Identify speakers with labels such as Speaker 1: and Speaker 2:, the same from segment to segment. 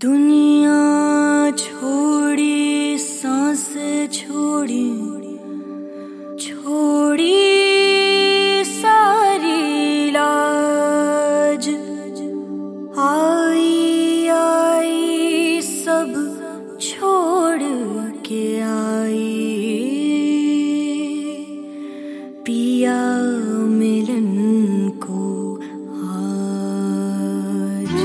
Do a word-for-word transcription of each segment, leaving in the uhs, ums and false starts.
Speaker 1: दुनिया छोड़ी, सांस छोड़ी, छोड़ी सारी लाज। आई आई सब छोड़ के आई, पिया मिलन को आज।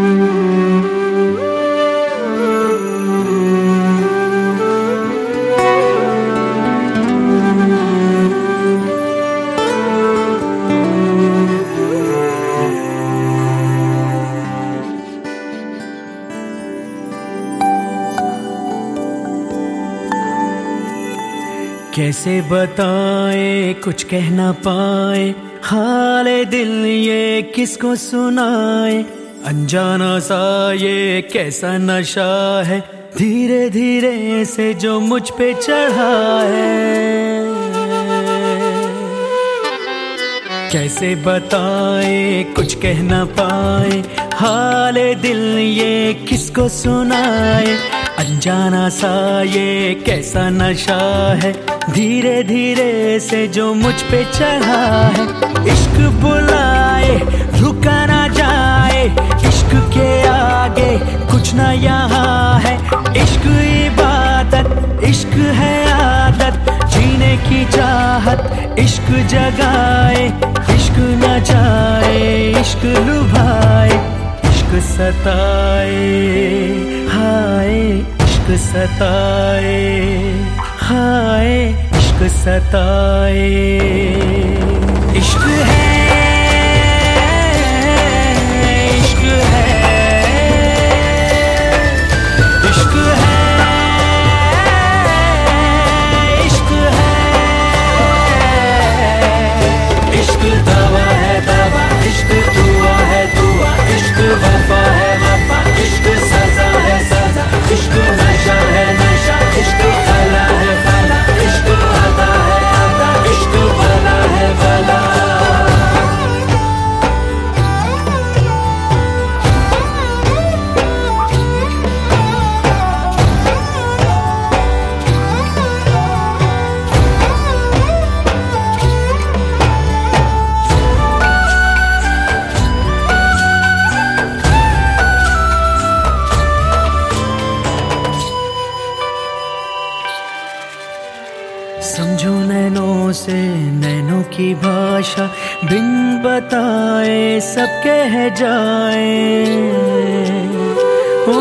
Speaker 2: कैसे बताएं कुछ कह ना पाए, हाले दिल ये किसको सुनाए। अनजाना सा ये कैसा नशा है, धीरे धीरे से जो मुझ पे चढ़ा है। कैसे बताएं कुछ कह ना पाए, हाले दिल ये किसको सुनाए। अनजाना सा ये कैसा नशा है, धीरे धीरे से जो मुझ पे चढ़ा है। इश्क बुलाए रुका ना जाए, इश्क के आगे कुछ ना यहाँ है। इश्क इबादत, इश्क है आदत, जीने की चाहत। इश्क जगाए, इश्क न जाए, इश्क लुभाए, इश्क सताए, हाय इश्क सताए, हाय इश्क सताए। इश्क है, इश्क है, इश्क है, इश्क है। इश्क दवा है दवा, इश्क दुआ है दुआ, इश्क वफा है वफा, इश्क सजा है सजा, इश्क नशा है नशा, इश्क फला है फला, इश्क अदा है अदा, इश्क भला है भला। समझो नैनों से नैनों की भाषा, बिन बताए सब कह जाए। ओ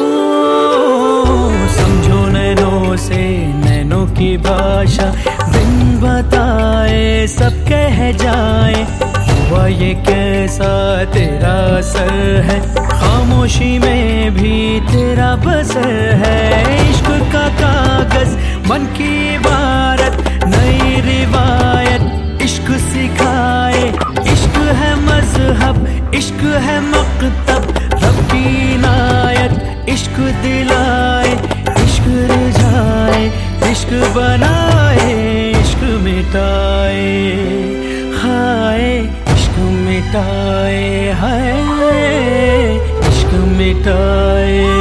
Speaker 2: समझो नैनों से नैनों की भाषा, बिन बताए सब कह जाए। हुआ ये कैसा तेरा असर है, खामोशी में भी तेरा बसर है। इश्क का कागज मन की इबारत, नई रिवायत इश्क सिखाए। इश्क है मजहब, इश्क है मकतब, रब की इनायत इश्क दिलाए। इश्क रिझाए, इश्क बनाए, इश्क मिटाए, हाय इश्क मिटाए, हाय इश्क मिटाए।